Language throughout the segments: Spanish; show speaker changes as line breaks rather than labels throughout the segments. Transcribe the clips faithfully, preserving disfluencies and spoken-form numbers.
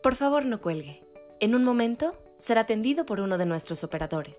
Por favor, no cuelgue. En un momento será atendido por uno de nuestros operadores.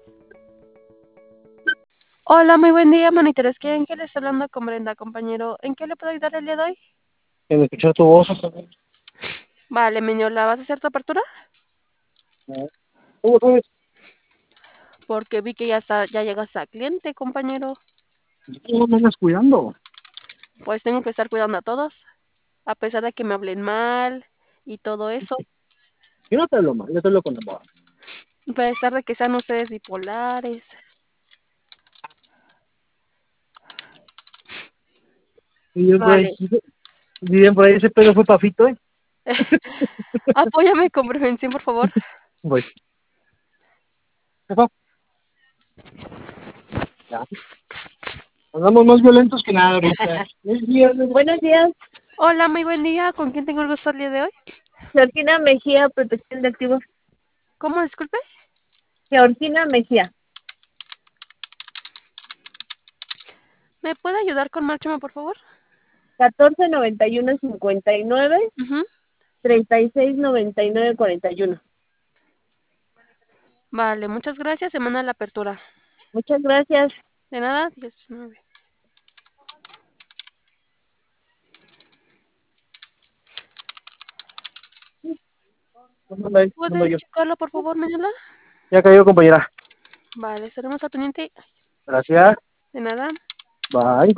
Hola, muy buen día, monitores. ¿En qué le está hablando con Brenda, compañero? ¿En qué le puedo ayudar el día de hoy?
En escuchar tu voz.
Vale, Miñola, ¿vas a hacer tu apertura?
¿Cómo sabes?
Porque vi que ya está, ya llegaste a cliente, compañero.
¿Cómo me andas cuidando?
Pues tengo que estar cuidando a todos, a pesar de que me hablen mal y todo eso.
Yo no te hablo mal, yo te hablo con amor.
A pesar de que sean ustedes bipolares.
Y bien por ahí,
Vale.
y bien por ahí ese pedo fue pafito, ¿eh?
Apóyame con prevención, por favor.
Voy. ¿Qué fue? Ya. Andamos más violentos que nada ahorita. Es viernes.
Buenos días,
Hola, muy buen día. ¿Con quién tengo el gusto el día de hoy?
Georgina Mejía, Protección de Activos.
¿Cómo? Disculpe.
Georgina Mejía,
¿Me puede ayudar con Máximo, por favor?
catorce noventa y uno cincuenta y nueve,
Ujú.
treinta y seis noventa y nueve cuarenta y uno.
Vale, muchas gracias. Se manda la apertura.
Muchas gracias.
De nada, diecinueve.
¿Cómo anda ahí? ¿Cómo ando
¿Puedes
yo?
checarlo, por favor, Miñola?
Ya cayó, compañera.
Vale, estaremos al pendiente.
Gracias.
De nada.
Bye.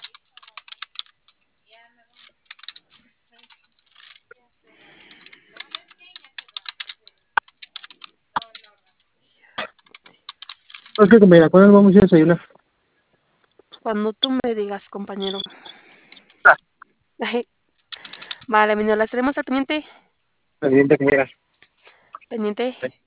Ok, compañera, ¿cuándo vamos a ir a desayunar?
Cuando tú me digas, compañero. Vale, Miñola, estaremos al pendiente.
Pendiente que llegas.
Pendiente.